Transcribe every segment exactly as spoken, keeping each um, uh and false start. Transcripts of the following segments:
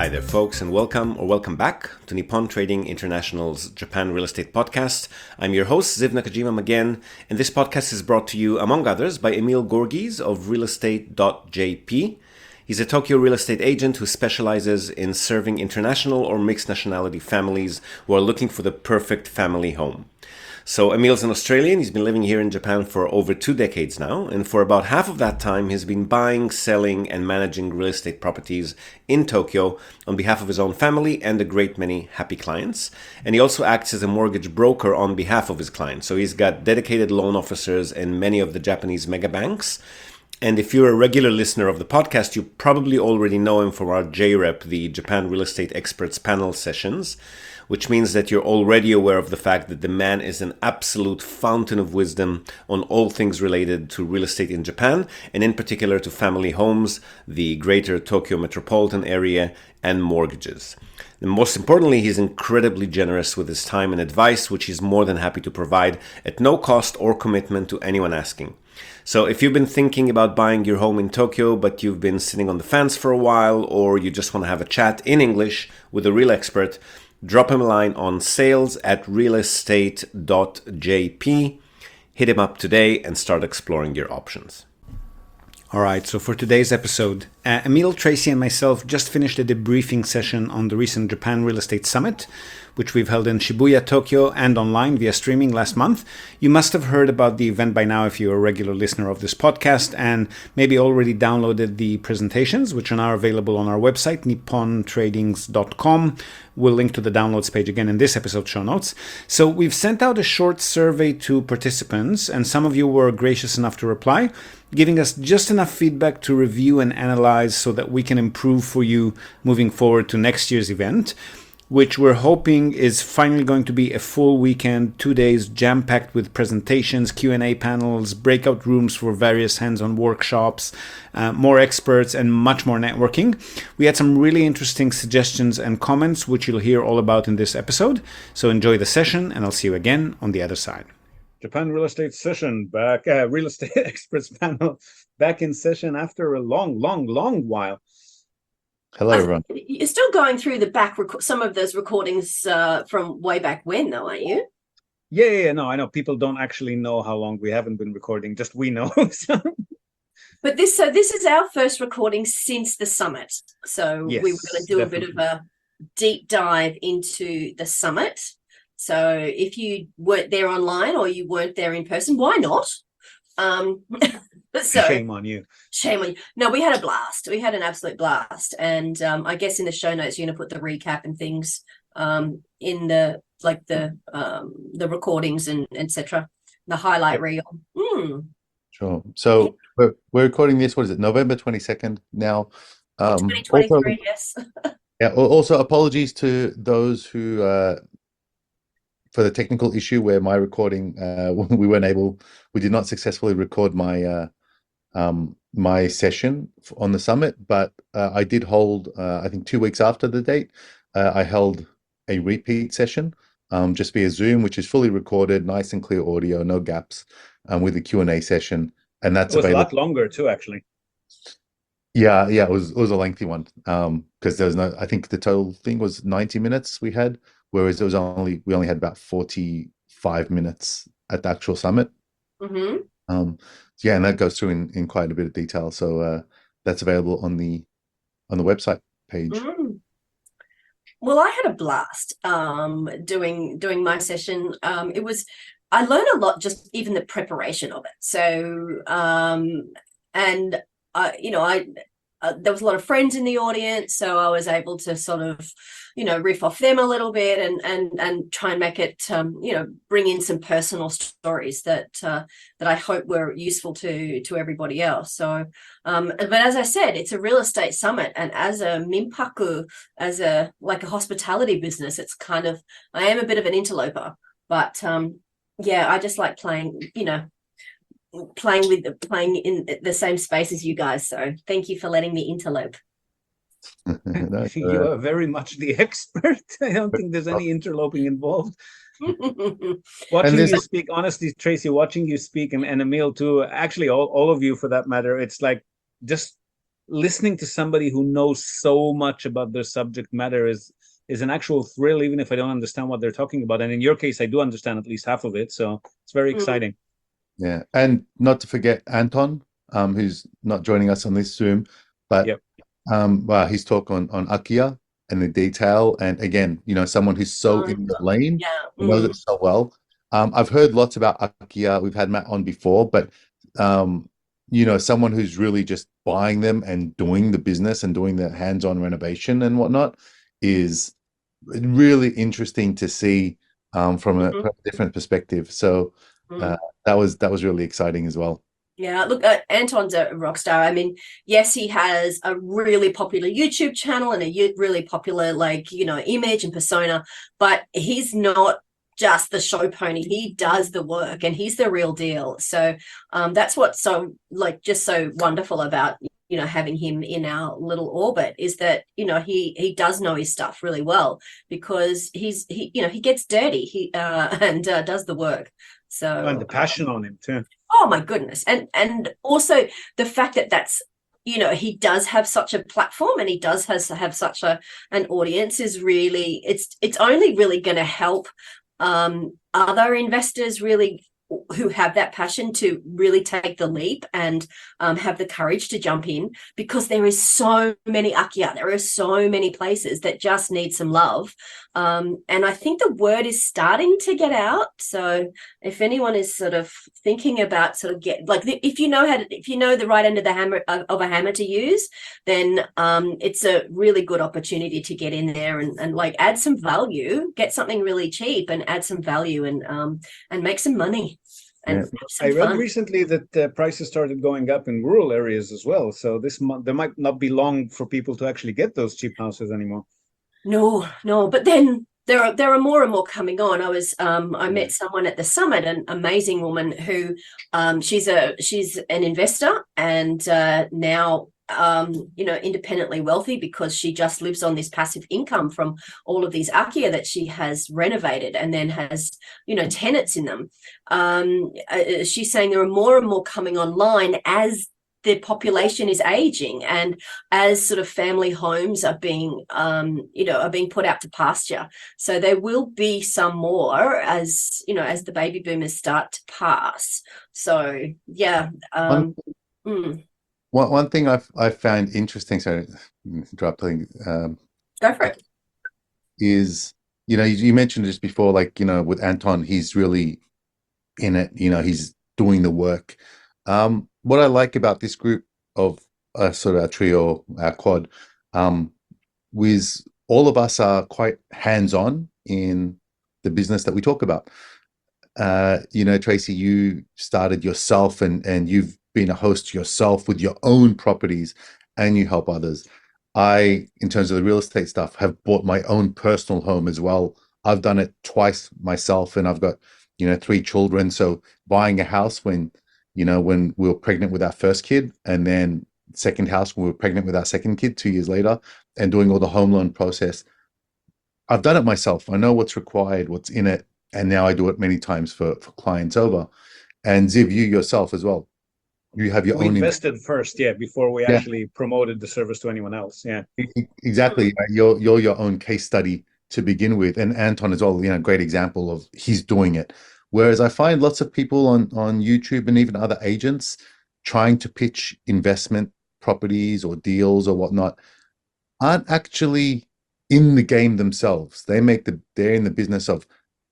Hi there, folks, and welcome or welcome back to Nippon Trading International's Japan Real Estate Podcast. I'm your host, Ziv Nakajima again, and this podcast is brought to you, among others, by Emil Gorgies of real estate dot j p. He's a Tokyo real estate agent who specializes in serving international or mixed nationality families who are looking for the perfect family home. So Emil's an Australian. He's been living here in Japan for over two decades now, and for about half of that time he's been buying, selling, and managing real estate properties in Tokyo on behalf of his own family and a great many happy clients. And he also acts as a mortgage broker on behalf of his clients. So he's got dedicated loan officers in many of the Japanese mega banks. And if you're a regular listener of the podcast, you probably already know him from our J REP, the Japan Real Estate Experts Panel sessions, which means that you're already aware of the fact that the man is an absolute fountain of wisdom on all things related to real estate in Japan, and in particular to family homes, the greater Tokyo metropolitan area, and mortgages. And most importantly, he's incredibly generous with his time and advice, which he's more than happy to provide at no cost or commitment to anyone asking. So if you've been thinking about buying your home in Tokyo, but you've been sitting on the fence for a while, or you just want to have a chat in English with a real expert, drop him a line on sales at real estate dot j p. Hit him up today and start exploring your options. All right, so for today's episode, uh, Emil, Tracy, and myself just finished a debriefing session on the recent Japan Real Estate Summit, which we've held in Shibuya, Tokyo, and online via streaming last month. You must have heard about the event by now if you're a regular listener of this podcast, and maybe already downloaded the presentations, which are now available on our website, nippon tradings dot com. We'll link to the downloads page again in this episode show notes. So we've sent out a short survey to participants, and some of you were gracious enough to reply, giving us just enough feedback to review and analyze so that we can improve for you moving forward to next year's event, which we're hoping is finally going to be a full weekend, two days jam-packed with presentations, Q and A panels, breakout rooms for various hands-on workshops, uh, more experts, and much more networking. We had some really interesting suggestions and comments, which you'll hear all about in this episode. So enjoy the session, and I'll see you again on the other side. Japan Real Estate Session back, uh, Real Estate Experts Panel back in session after a long, long, long while. Hello, everyone. You're still going through the back, rec- some of those recordings uh, from way back when, though, aren't you? Yeah, yeah, yeah, no, I know. People don't actually know how long we haven't been recording. Just we know. So. But this, so this is our first recording since the summit. So yes, we were going to do definitely. a bit of a deep dive into the summit. So if you weren't there online or you weren't there in person, why not? Um, so, shame on you. Shame on you. No, we had a blast. We had an absolute blast. And um, I guess in the show notes, you're going to put the recap and things um, in the, like the um, the recordings and et cetera, the highlight reel. Mm. Sure. So we're, we're recording this, what is it, November twenty-second now. Um, twenty twenty-three, also, yes. yeah, also apologies to those who, uh, for the technical issue where my recording, uh, we weren't able, we did not successfully record my uh, um, my session on the summit, but uh, I did hold, uh, I think two weeks after the date, uh, I held a repeat session um, just via Zoom, which is fully recorded, nice and clear audio, no gaps, um, with the Q and A session. And that's it was available. a lot longer too, actually. Yeah, yeah, it was it was a lengthy one um, because there was no, I think the total thing was ninety minutes we had, whereas it was only, we only had about forty-five minutes at the actual summit. Mm-hmm. Um, yeah, and that goes through in, in quite a bit of detail. So uh, that's available on the on the website page. Mm. Well, I had a blast um, doing doing my session. Um, it was, I learned a lot, just even the preparation of it. So, um, and I, you know, I uh, there was a lot of friends in the audience, so I was able to sort of, you know, riff off them a little bit and and and try and make it, um, you know, bring in some personal stories that uh, that I hope were useful to to everybody else. So, um, but as I said, it's a real estate summit, and as a minpaku, as a like a hospitality business, it's kind of, I am a bit of an interloper, but um, yeah, I just like playing, you know, playing with playing in the same space as you guys. So thank you for letting me interlope. No, You uh, are very much the expert. I don't think there's any interloping involved. Watching there's- you speak, honestly, Tracy, watching you speak, and, and Emil too, actually all, all of you for that matter, it's like just listening to somebody who knows so much about their subject matter is is an actual thrill, even if I don't understand what they're talking about. And in your case, I do understand at least half of it, so it's very exciting. Yeah, and not to forget Anton, um, who's not joining us on this Zoom, but Yep. um, well, his talk on on Akia and the detail, and again, you know, someone who's so in the lane, Yeah. knows Mm. it so well. Um, I've heard lots about Akia. We've had Matt on before, but um, you know, someone who's really just buying them and doing the business and doing the hands-on renovation and whatnot is really interesting to see um, from a, Mhm. from a different perspective. So Mm. uh, that was that was really exciting as well. Yeah, look, uh, Anton's a rock star. I mean, yes, he has a really popular YouTube channel and a u- really popular, like, you know, image and persona, but he's not just the show pony. He does the work and he's the real deal. So um, that's what's so, like, just so wonderful about, you know, having him in our little orbit is that, you know, he he does know his stuff really well because he's, he, you know, he gets dirty he uh, and uh, does the work. So And the passion on him too. oh my goodness. And and also the fact that that's, you know, he does have such a platform and he does has have such a an audience is really, it's it's only really going to help um other investors really who have that passion to really take the leap and um, have the courage to jump in, because there is so many Akia, there are so many places that just need some love. Um, and I think the word is starting to get out. So if anyone is sort of thinking about sort of get like, if you know how to, if you know the right end of the hammer of, of a hammer to use, then um, it's a really good opportunity to get in there and, and like add some value, get something really cheap and add some value and um, and make some money. And Yeah. some I read fun. recently that uh, prices started going up in rural areas as well. So this month there might not be long for people to actually get those cheap houses anymore. No, no, but then there are there are more and more coming on. I was um I met someone at the summit, an amazing woman who um she's a she's an investor and uh now um you know independently wealthy because she just lives on this passive income from all of these Akia that she has renovated and then has you know tenants in them. Um uh, she's saying there are more and more coming online as the population is aging and as sort of family homes are being um you know are being put out to pasture. So there will be some more as you know as the baby boomers start to pass. So yeah. um One, mm, one, one thing I've I found interesting, sorry, dropping, um, go for it. is, you know, you, you mentioned just before, like, you know, with Anton, he's really in it, you know, he's doing the work. Um, what I like about this group of uh, sort of a trio, our quad, um, was all of us are quite hands-on in the business that we talk about. Uh, you know, Tracy, you started yourself and and you've been a host yourself with your own properties and you help others. I, in terms of the real estate stuff, have bought my own personal home as well. I've done it twice myself and I've got, you know, three children. So buying a house when, you know, when we were pregnant with our first kid and then second house when we were pregnant with our second kid two years later and doing all the home loan process. I've done it myself. I know what's required, what's in it. And now I do it many times for, for clients over. And Ziv, you yourself as well. You have your We own invested first, yeah, before we Yeah. actually promoted the service to anyone else. Yeah. E- Exactly. You're you're your own case study to begin with. And Anton is all, you know, great example of he's doing it. Whereas I find lots of people on, on YouTube and even other agents trying to pitch investment properties or deals or whatnot aren't actually in the game themselves. They make the they're in the business of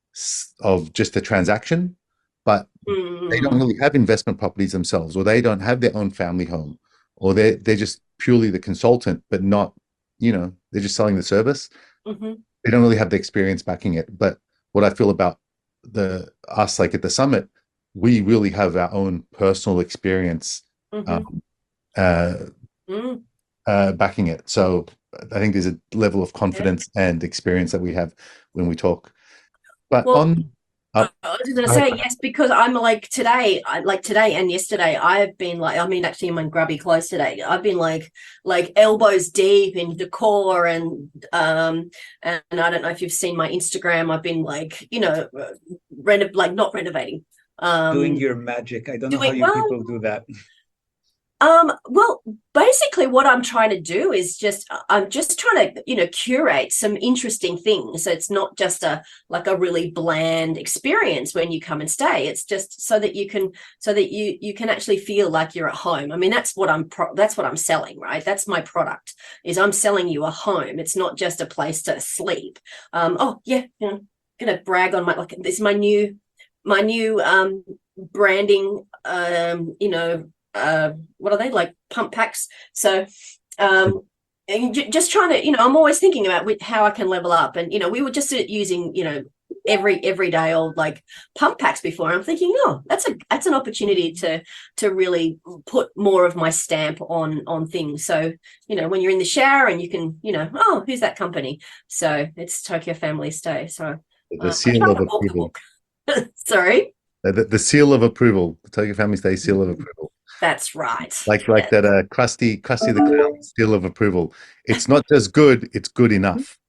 of just the transaction, but they don't really have investment properties themselves, or they don't have their own family home, or they they're just purely the consultant, but not, you know, they're just selling the service. Mm-hmm. They don't really have the experience backing it. But what I feel about the us, like at the summit, we really have our own personal experience Mm-hmm. um, uh, Mm. uh, backing it. So I think there's a level of confidence and experience that we have when we talk. But Well, on, uh, I was going to go say ahead. yes, because I'm like today, I, like today and yesterday, I've been like, I mean, actually in my grubby clothes today, I've been like, like elbows deep in decor and, um, and I don't know if you've seen my Instagram. I've been like, you know, reno- like not renovating, um, Doing your magic. I don't know how doing you well. people do that. Um, well, basically what I'm trying to do is just I'm just trying to, you know, curate some interesting things. So it's not just a like a really bland experience when you come and stay. It's just so that you can so that you you can actually feel like you're at home. I mean, that's what I'm pro- that's what I'm selling, right? That's my product. Is I'm selling you a home. It's not just a place to sleep. Um, oh yeah, you know, gonna brag on my like this is my new my new um branding um, you know, uh what are they like pump packs, so um and j- just trying to, you know, I'm always thinking about with how I can level up. And you know, we were just using, you know, every everyday old like pump packs before. I'm thinking, oh, that's a that's an opportunity to to really put more of my stamp on on things. So you know, when you're in the shower and you can, you know, oh, who's that company? So it's Tokyo Family Stay. So The uh, seal of approval. sorry, The, the, the seal of approval. The Tokyo Family Stay seal of approval. that's right. Like like Yeah. that uh Krusty Krusty the Clown seal of approval. It's not just good, it's good enough.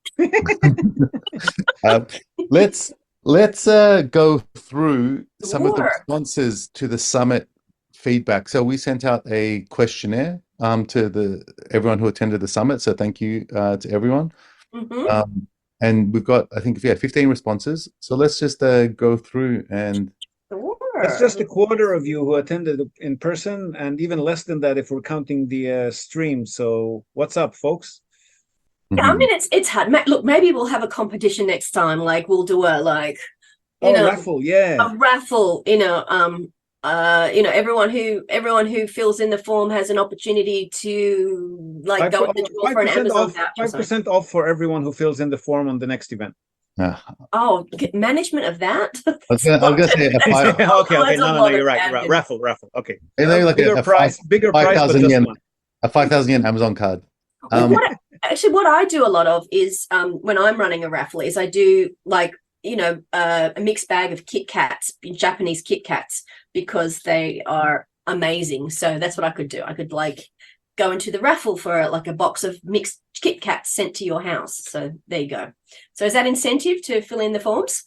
uh, let's let's uh go through some of the Sure. responses to the summit feedback. So we sent out a questionnaire um to the everyone who attended the summit. So thank you uh to everyone. Mhm. Um and we've got, I think, yeah, fifteen responses. So let's just uh go through and That's Sure. just a quarter of you who attended in person, and even less than that if we're counting the uh, stream. So what's up, folks? Yeah, I Mhm. mean, it's it's hard. Ma- Look, maybe we'll have a competition next time. Like we'll do a like, you Oh, know, raffle, yeah. a raffle. You know, um, uh, you know, everyone who everyone who fills in the form has an opportunity to like Five go in the draw for an percent Amazon off, voucher. five Sorry. percent off for everyone who fills in the form on the next event. Yeah. Oh, g- management of that. I was gonna, I was gonna say a five, okay, okay, That's a no, no, no, lot you're of right, you're right. admin. Raffle, raffle. Okay, maybe Uh, like a, bigger a five, price, bigger five price, but thousand just yen, one. a five thousand yen Amazon card. Well, Um, what I, actually what I do a lot of is um when I'm running a raffle is I do like, you know, uh, a mixed bag of Kit Kats, Japanese Kit Kats, because they are amazing. So that's what I could do. I could like go into the raffle for like a box of mixed Kit Kats sent to your house. So there you go. So is that incentive to fill in the forms?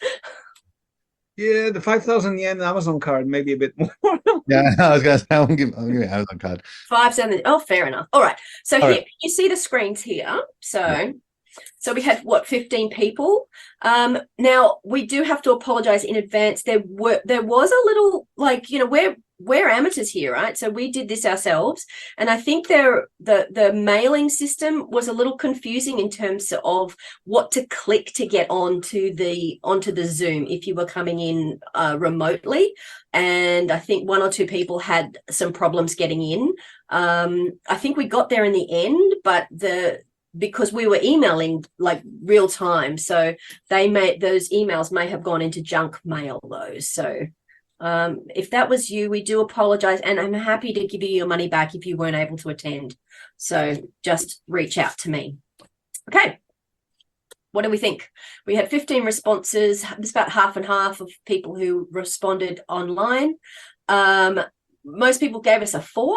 Yeah, the five thousand yen Amazon card, maybe a bit more. yeah, I was gonna say I'm giving, I'm giving Amazon card. Five, seven. Oh, fair enough. All right. So All here right. you see the screens here. So Yeah. so we had what, fifteen people. Um, now we do have to apologize in advance. There were there was a little like, you know, we're we're amateurs here, right? So we did this ourselves, and I think there the the mailing system was a little confusing in terms of what to click to get onto the onto the Zoom if you were coming in uh, remotely. And I think one or two people had some problems getting in. Um, I think we got there in the end, but the because we were emailing like real time, so they may those emails may have gone into junk mail though. So um, if that was you, we do apologize, and I'm happy to give you your money back if you weren't able to attend. So just reach out to me. Okay. What do we think? We had fifteen responses. It's about half and half of people who responded online. Um, most people gave us a four.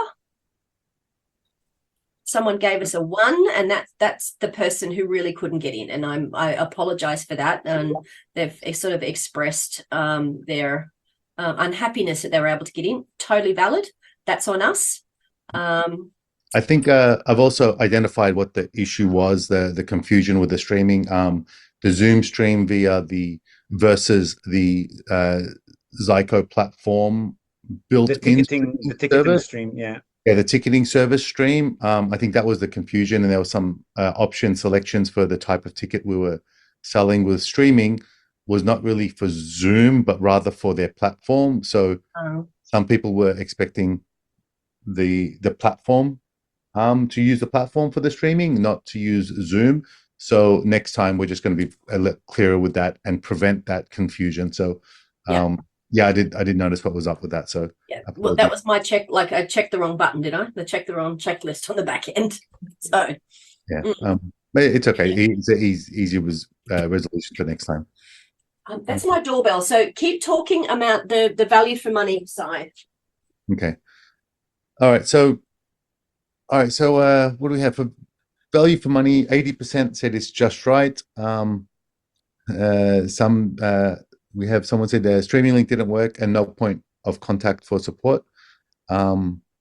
Someone gave us a one, and that's that's the person who really couldn't get in, and I'm I apologize for that. And they've sort of expressed um, their uh, unhappiness that they were able to get in. Totally valid. That's on us. Um, I think uh, I've also identified what the issue was, the the confusion with the streaming, um, the Zoom stream via the versus the uh, Zyco platform built the ticketing, in the ticketing service. stream, yeah. Yeah, the ticketing service stream. Um, I think that was the confusion, and there were some uh, option selections for the type of ticket we were selling with streaming was not really for Zoom, but rather for their platform. So um, some people were expecting the the platform um, to use the platform for the streaming, not to use Zoom. So next time we're just going to be a little clearer with that and prevent that confusion. So Yeah. um, yeah, I did I did notice what was up with that. So yeah, well, that was my check. Like I checked the wrong button, did I? I checked the wrong checklist on the back end. So yeah, mm. um, but it's okay. It's an easy, easy was uh, resolution for next time. um, that's my doorbell. So keep talking about the the value for money side. Okay. All right. So, all right. So, uh, what do we have for value for money? eighty percent said it's just right. Um, uh, some, uh, we have someone said the streaming link didn't work and no point of contact for support. Um,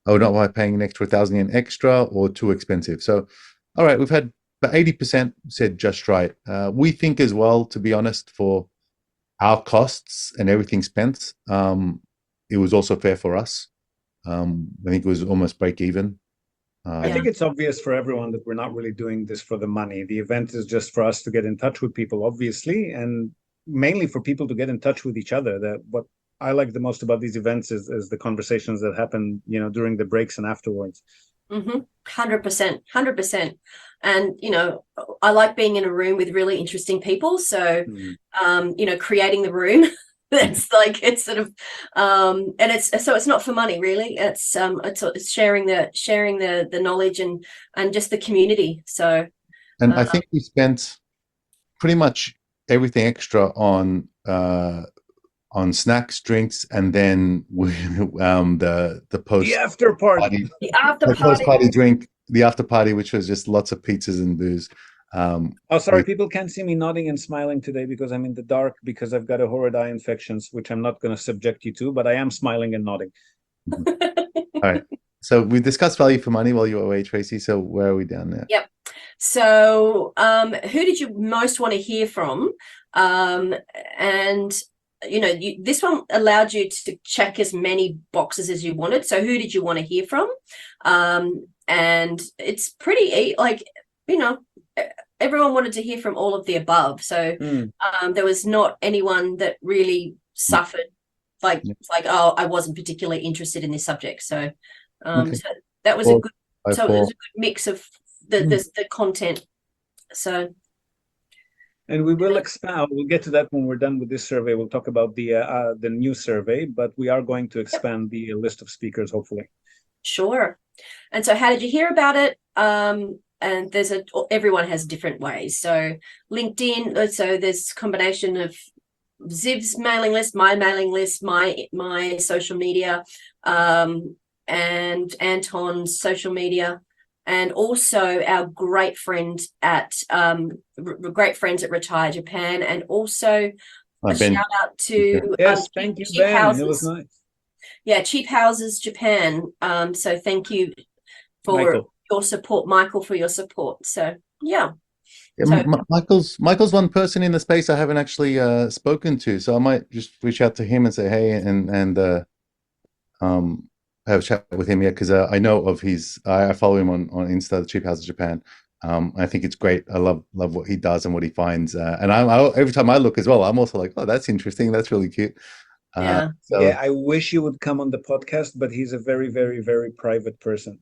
oh, not by paying an extra thousand yen extra or too expensive. So, all right, we've had about eighty percent said just right. Uh, we think as well, to be honest, for our costs and everything spent, um, it was also fair for us. Um, I think it was almost break even. I Um, think it's obvious for everyone that we're not really doing this for the money. The event is just for us to get in touch with people, obviously, and mainly for people to get in touch with each other. That what I like the most about these events is, is the conversations that happen, you know, during the breaks and afterwards. Mm-hmm. Hundred percent, hundred percent. And you know, I like being in a room with really interesting people. So, Mm. um, you know, creating the room. It's like it's sort of, um, and it's so it's not for money really. It's um, it's, it's sharing the sharing the the knowledge and and just the community. So, and uh, I think we spent pretty much everything extra on uh, on snacks, drinks, and then we, um, the the post The after party. party, the after the post party. party drink, the after party, which was just lots of pizzas and booze. Um, Oh, sorry, with- people can't see me nodding and smiling today because I'm in the dark because I've got a horrid eye infections, which I'm not going to subject you to, but I am smiling and nodding. all right. So we discussed value for money while you were away, Tracy. So where are we down there? Yep. So, um, who did you most want to hear from? Um, and you know, you, this one allowed you to check as many boxes as you wanted. So, who did you want to hear from? Um, and it's pretty like you know, everyone wanted to hear from all of the above. So, Mm. um, there was not anyone that really suffered. Like, Yeah. it's like, oh, I wasn't particularly interested in this subject. So, um, Okay. so that was Well, a good. I So it thought- was a good mix of the Mm. the, the content. So And we will expand. We'll get to that when we're done with this survey. We'll talk about the uh, uh, the new survey, but we are going to expand the list of speakers, hopefully. sure. And so how did you hear about it? Um, and there's a everyone has different ways. So LinkedIn, so there's a combination of Ziv's mailing list, my mailing list, my my social media, um, and Anton's social media. And also our great friend at um, r- great friends at Retire Japan, and also a I've been shout out to Yes, um, thank you, Cheap Ben. Houses. It was nice. Yeah, Cheap Houses Japan. Um, so thank you for Michael. your support, Michael, for your support. So yeah, Yeah, So- M- Michael's Michael's one person in the space I haven't actually uh, spoken to, so I might just reach out to him and say hey, and and uh, um, have a chat with him. Yeah, because uh, I know of his. I, I follow him on on Insta, the Cheap Houses Japan. Um, I think it's great. I love love what he does and what he finds. Uh, and I, I every time I look as well, I'm also like, oh, that's interesting. That's really cute. Uh, Yeah. So, Yeah, I wish you would come on the podcast, but he's a very, very, very private person.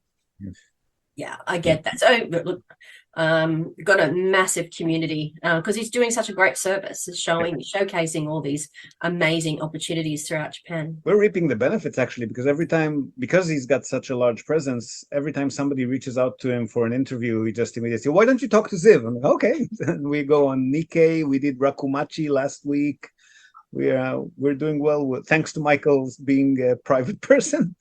yeah, I get that. So look, um, got a massive community because he's doing such a great service, is showing, showcasing all these amazing opportunities throughout Japan. We're reaping the benefits actually, because every time, because he's got such a large presence, every time somebody reaches out to him for an interview, he just immediately says, why don't you talk to Ziv? I'm like, okay. And we go on Nikkei. We did Rakumachi last week. We are we're doing well with, thanks to Michael's being a private person.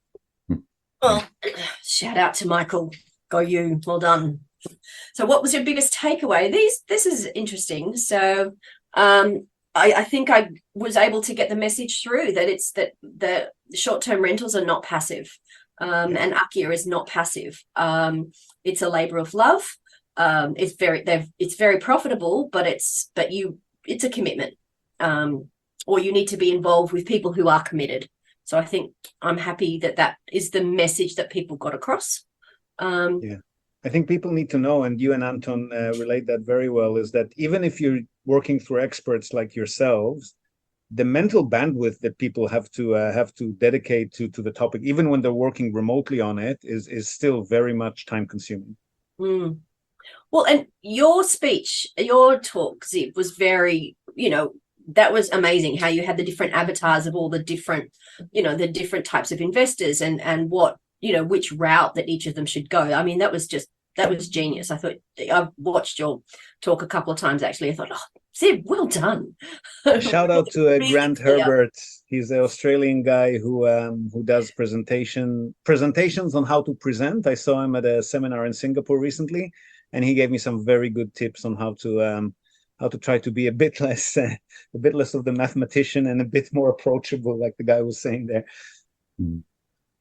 Well, shout out to Michael. Go you. Well done. So what was your biggest takeaway? These this is interesting. So um I, I think I was able to get the message through that it's that the short-term rentals are not passive. Um and Akia is not passive. Um it's a labor of love. Um it's very they've it's very profitable, but it's but you it's a commitment. Um or you need to be involved with people who are committed. So I think I'm happy that that is the message that people got across. Um, Yeah. I think people need to know, and you and Anton uh, relate that very well, is that even if you're working through experts like yourselves, the mental bandwidth that people have to uh, have to dedicate to to the topic, even when they're working remotely on it, is is still very much time consuming. mm. Well, and your speech, your talk, Zip, was very, you know, that was amazing how you had the different avatars of all the different, you know, the different types of investors and and what, you know, which route that each of them should go. I mean, that was just, that was genius. I thought, I've watched your talk a couple of times, actually. I thought, oh, Zip, well done. Shout out to uh, Really Grant clear. Herbert. He's an Australian guy who um, who does presentation presentations on how to present. I saw him at a seminar in Singapore recently, and he gave me some very good tips on how to um, how to try to be a bit less uh, a bit less of the mathematician and a bit more approachable, like the guy was saying there.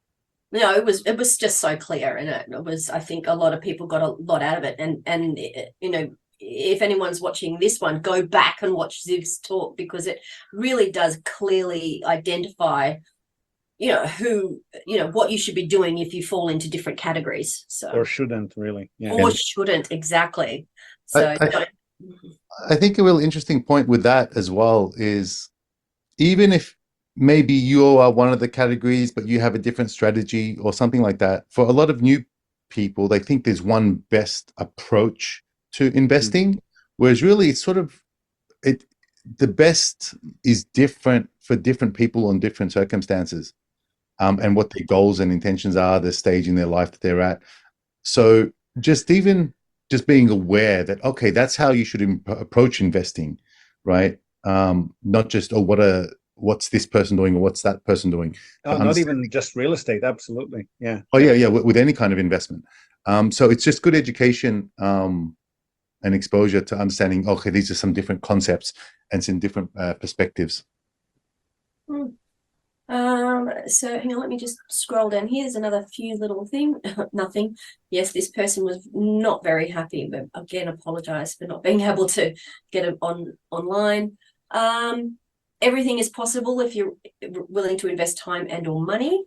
No, it was it was just so clear, and it, it was. I think a lot of people got a lot out of it, and and you know, if anyone's watching this one, go back and watch Ziv's talk, because it really does clearly identify, you know, who, you know, what you should be doing if you fall into different categories. So Or shouldn't really. Yeah. or shouldn't, exactly. So I, I, I think a real interesting point with that as well is, even if maybe you are one of the categories, but you have a different strategy or something like that, for a lot of new people, they think there's one best approach to investing, mm-hmm. whereas really it's sort of, it, the best is different for different people on different circumstances, um, and what their goals and intentions are, the stage in their life that they're at. So just even just being aware that, okay, that's how you should imp- approach investing, right? Um, not just, oh, what a, what's this person doing or what's that person doing. Oh, not even just real estate. Absolutely. Yeah. Oh yeah. Yeah. With, with any kind of investment. Um, so it's just good education, um, and exposure to understanding, okay, these are some different concepts and some different uh, perspectives. Hmm. Um, so hang on, let me just scroll down. Here's another few little thing. Nothing. Yes, this person was not very happy, but again, apologize for not being able to get it on online. Um, everything is possible if you're willing to invest time and or money.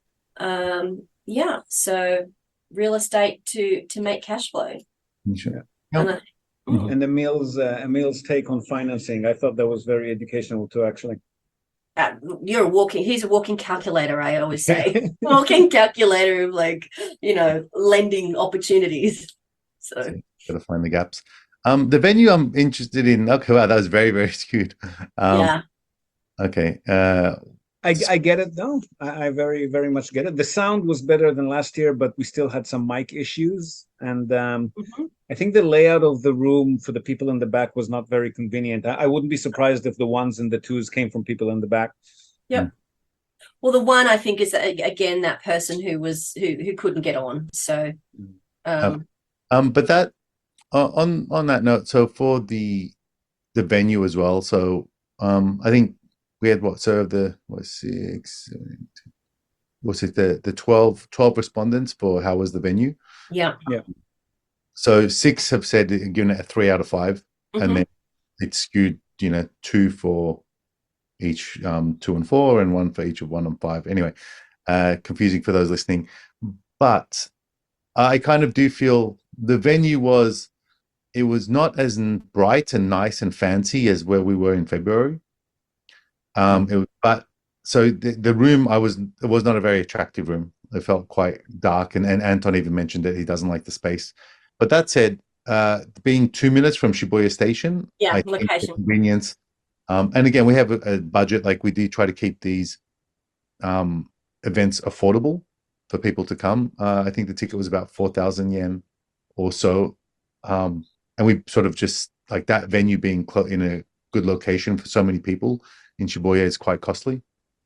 Um, yeah, so real estate to to make cash flow. Sure. And, I, mm. and Emil's uh, Emil's take on financing, I thought that was very educational too, actually. Uh, you're a walking, he's a walking calculator, I always say. Walking calculator of, like, you know, lending opportunities. So gotta find the gaps. Um, the venue I'm interested in, okay, wow, that was very, very skewed. Um, yeah. Okay. Uh, I, I get it though. I, I very, very much get it. The sound was better than last year, but we still had some mic issues. And um, mm-hmm. I think the layout of the room for the people in the back was not very convenient. I, I wouldn't be surprised if the ones and the twos came from people in the back. Yep. Mm. Well, the one I think is, again, that person who was who who couldn't get on. So, um, um, um but that uh, on on that note, so for the the venue as well. So, um, I think we had what? So the what six? Seven, two, was it the the twelve, twelve respondents for how was the venue? Yeah, yeah. So six have said given it a three out of five, mm-hmm. and then it's skewed, you know, two for each, um, two and four, and one for each of one and five. Anyway, uh, confusing for those listening, but I kind of do feel the venue was, it was not as bright and nice and fancy as where we were in February. Um, it was, but so the, the room, I was, it was not a very attractive room. It felt quite dark, and, and Anton even mentioned that he doesn't like the space. But that said, uh, being two minutes from Shibuya Station, yeah, I location, think the convenience. Um, and again, we have a, a budget. Like we do try to keep these um, events affordable for people to come. Uh, I think the ticket was about four thousand yen or so, um, and we sort of just like that venue being clo- in a good location for so many people in Shibuya is quite costly.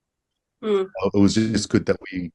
Mm. It was just good that we,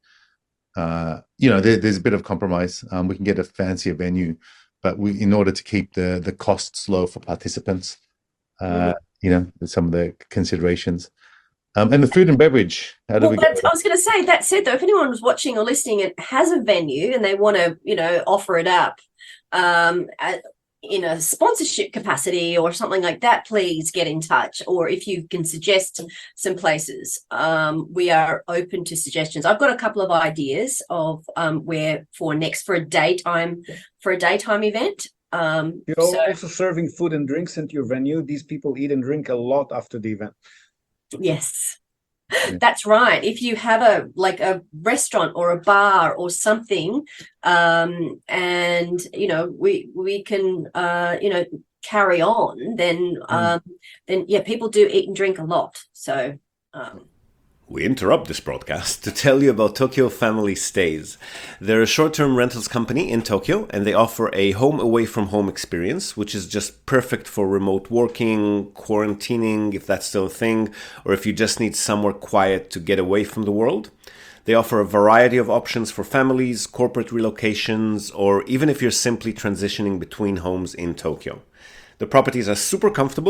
uh, you know, there, there's a bit of compromise. Um, we can get a fancier venue, but we, in order to keep the the costs low for participants, uh, mm. you know, some of the considerations. Um, and the food and beverage. How do well, we? Go? I was going to say, that said, though, if anyone was watching or listening and has a venue and they want to, you know, offer it up, um, at, in a sponsorship capacity or something like that, please get in touch. Or if you can suggest some places, um, we are open to suggestions. I've got a couple of ideas of um, where for next for a daytime for a daytime event. Um, You're so, also serving food and drinks into your venue. These people eat and drink a lot after the event. Yes. Yeah. That's right. If you have a like a restaurant or a bar or something, um, and you know we we can uh, you know carry on, then um, mm. then yeah, people do eat and drink a lot. So. Um, We interrupt this broadcast to tell you about Tokyo Family Stays. They're a short-term rentals company in Tokyo, and they offer a home away from home experience, which is just perfect for remote working, quarantining, if that's still a thing, or if you just need somewhere quiet to get away from the world. They offer a variety of options for families, corporate relocations, or even if you're simply transitioning between homes in Tokyo. The properties are super comfortable,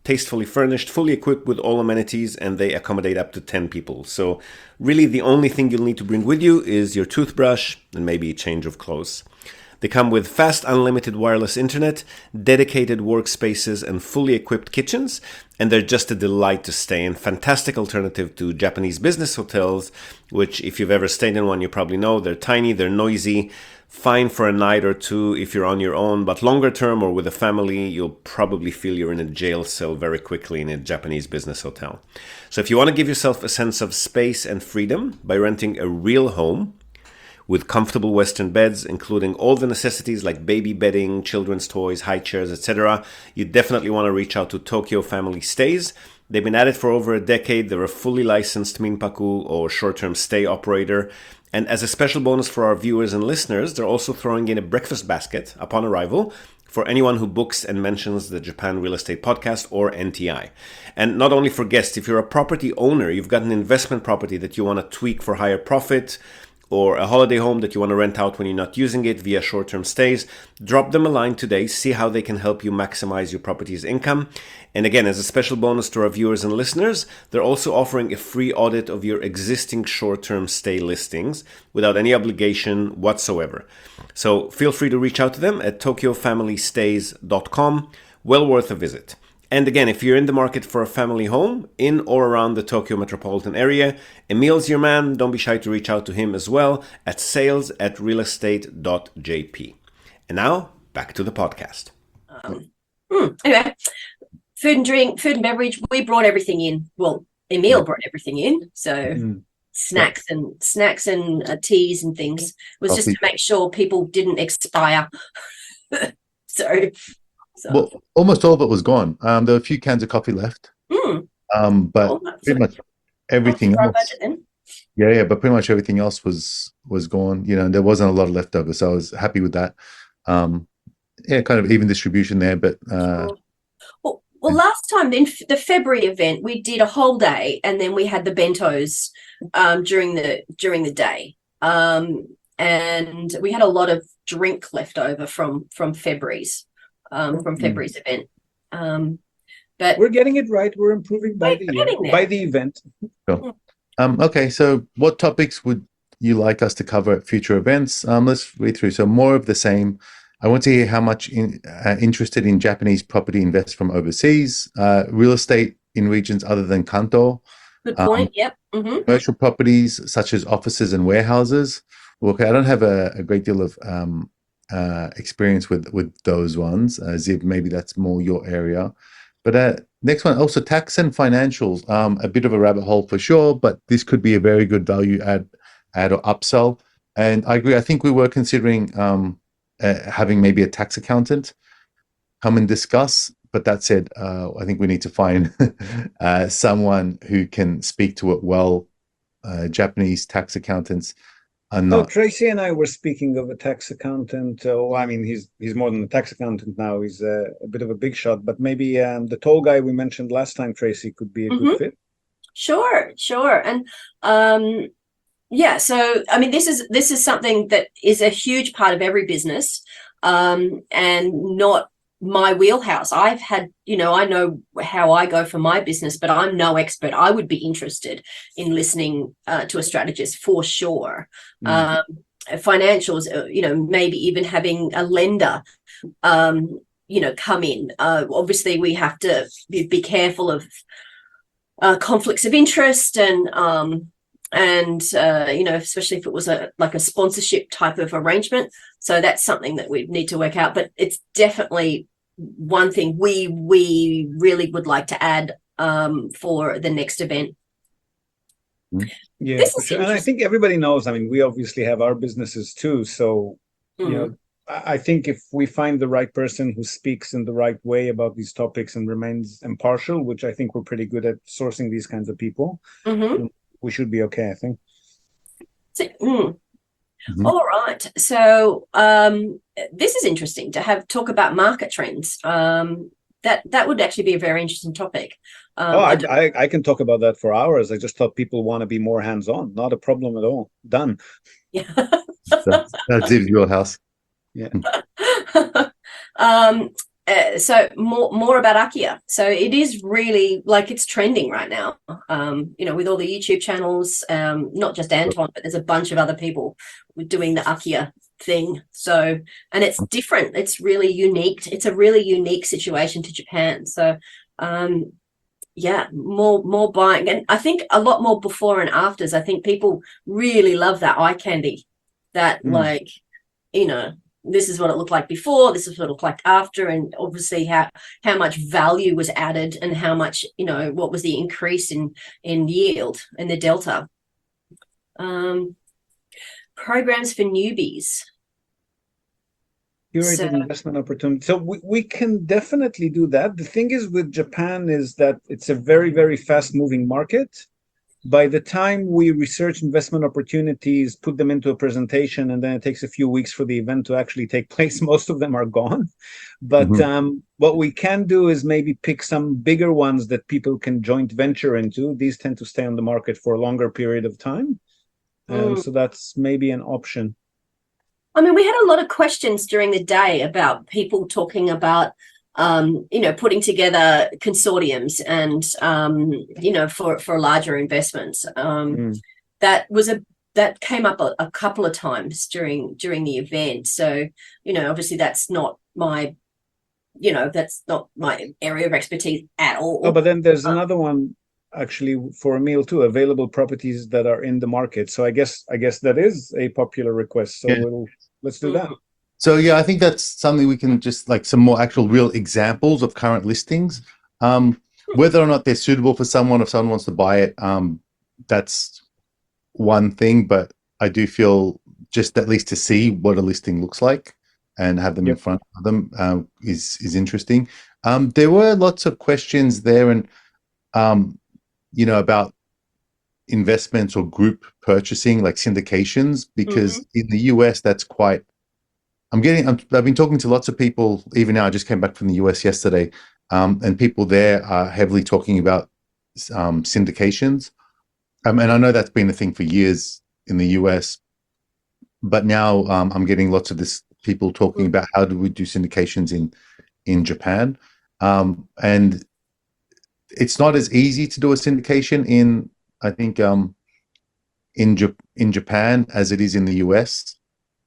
tastefully furnished, fully equipped with all amenities, and they accommodate up to ten people. So really the only thing you'll need to bring with you is your toothbrush and maybe a change of clothes. They come with fast unlimited wireless internet, dedicated workspaces, and fully equipped kitchens, and they're just a delight to stay in. Fantastic alternative to Japanese business hotels, which if you've ever stayed in one, you probably know they're tiny, they're noisy, fine for a night or two if you're on your own, but longer term or with a family, you'll probably feel you're in a jail cell very quickly in a Japanese business hotel. So if you want to give yourself a sense of space and freedom by renting a real home with comfortable Western beds, including all the necessities like baby bedding, children's toys, high chairs, et cetera, you definitely want to reach out to Tokyo Family Stays. They've been at it for over a decade. They're a fully licensed minpaku or short-term stay operator. And as a special bonus for our viewers and listeners, they're also throwing in a breakfast basket upon arrival for anyone who books and mentions the Japan Real Estate Podcast or N T I. And not only for guests, if you're a property owner, you've got an investment property that you want to tweak for higher profit, or a holiday home that you want to rent out when you're not using it via short-term stays, drop them a line today, see how they can help you maximize your property's income. And again, as a special bonus to our viewers and listeners, they're also offering a free audit of your existing short-term stay listings without any obligation whatsoever. So feel free to reach out to them at tokyo family stays dot com. Well worth a visit. And again, if you're in the market for a family home in or around the Tokyo metropolitan area, Emil's your man. Don't be shy to reach out to him as well at sales at realestate dot j p. And now, back to the podcast. Um, hmm, anyway, food and drink, food and beverage, we brought everything in. Well, Emil brought everything in. So Mm. snacks and snacks and uh, teas and things. It was just to Coffee. make sure people didn't expire. so... So, Well, almost all of it was gone. Um, there were a few cans of coffee left, mm, um, but well, that's pretty a- much everything that's our else. budget then. Yeah, yeah, but pretty much everything else was was gone. You know, there wasn't a lot of leftovers, so I was happy with that. Um, yeah, kind of even distribution there, but uh, Sure. Well, well, last time in f- the February event, we did a whole day, and then we had the bentos um, during the during the day, um, and we had a lot of drink left over from from February's um, from Mm. February's event. Um, but We're getting it right. We're improving by We're the year, getting there. by the event. um, okay. So, what topics would you like us to cover at future events? Um, let's read through. So, more of the same. I want to hear how much in, uh, interested in Japanese property invest from overseas, uh, real estate in regions other than Kanto, good Um, point. Yep. hmm commercial properties such as offices and warehouses. Well, okay, I don't have a, a great deal of um, uh, experience with with those ones. Uh, Ziv, maybe that's more your area. But uh, next one, also tax and financials. Um, a bit of a rabbit hole for sure, but this could be a very good value add, add or upsell. And I agree. I think we were considering um, uh, having maybe a tax accountant come and discuss. But that said, uh, I think we need to find uh, someone who can speak to it well. Uh, Japanese tax accountants are No, not. Tracy and I were speaking of a tax accountant. Uh, well, I mean, he's he's more than a tax accountant now. He's uh, a bit of a big shot, but maybe um, the tall guy we mentioned last time, Tracy, could be a Mhm. good fit. Sure, sure. And um yeah, so I mean this is this is something that is a huge part of every business um and not my wheelhouse. I've had, you know, I know how I go for my business, but I'm no expert. I would be interested in listening uh, to a strategist for sure. Mm. Um financials, uh, you know, maybe even having a lender um you know come in. Uh obviously we have to be, be careful of Uh, conflicts of interest and um and uh you know especially if it was a like a sponsorship type of arrangement, so that's something that we need to work out, but it's definitely one thing we we really would like to add um for the next event. Yeah, This for is sure. And I interesting. think everybody knows. I mean, we obviously have our businesses too. So, Mm. you know, I I think if we find the right person who speaks in the right way about these topics and remains impartial, which I think we're pretty good at sourcing these kinds of people, Mhm. we should be okay, I think. So, mm. Mhm. All right, so um this is interesting to have talk about market trends. Um that that would actually be a very interesting topic. um Oh, I I, don't- I, I can talk about that for hours. I just thought people want to be more hands-on. Not a problem at all. Done. yeah. So, that's Ziv's your house. um uh, so more more about Akia. So it is really like it's trending right now. Um, you know, with all the YouTube channels, um, not just Anton, but there's a bunch of other people doing the Akia thing. So, and it's different. It's really unique. It's a really unique situation to Japan. So, um, yeah, more more buying, and I think a lot more before and afters. I think people really love that eye candy. That Mm. like, you know. This is what it looked like before, this is what it looked like after, and obviously how how much value was added and how much, you know, what was the increase in in yield and the delta. Um, programs for newbies. Curated So- investment opportunity. So we, we can definitely do that. The thing is with Japan is that it's a very, very fast moving market. By the time we research investment opportunities, put them into a presentation, and then it takes a few weeks for the event to actually take place, most of them are gone. But Mhm. um, what we can do is maybe pick some bigger ones that people can joint venture into. These tend to stay on the market for a longer period of time. Um, Mm. So that's maybe an option. I mean, we had a lot of questions during the day about people talking about, um, you know, putting together consortiums and, um, you know, for, for larger investments. Um, Mm. that was a, that came up a, a couple of times during, during the event. So, you know, obviously that's not my, you know, that's not my area of expertise at all. Oh, but then there's Uh, another one actually for Emil too, available properties that are in the market. So I guess I guess that is a popular request. So Yeah. we'll let's do that. So yeah, I think that's something we can just like some more actual real examples of current listings. Um, whether or not they're suitable for someone, if someone wants to buy it, um, that's one thing. But I do feel just at least to see what a listing looks like and have them in Yep. front of them uh, is is interesting. Um, there were lots of questions there, and um, you know about investments or group purchasing, like syndications, because in the U S that's quite. I'm getting. I'm, I've been talking to lots of people. Even now, I just came back from the U S yesterday, um, and people there are heavily talking about um, syndications. Um, and I know that's been a thing for years in the U S, but now um, I'm getting lots of this people talking about how do we do syndications in in Japan, um, and it's not as easy to do a syndication in I think um, in J- in Japan as it is in the U S,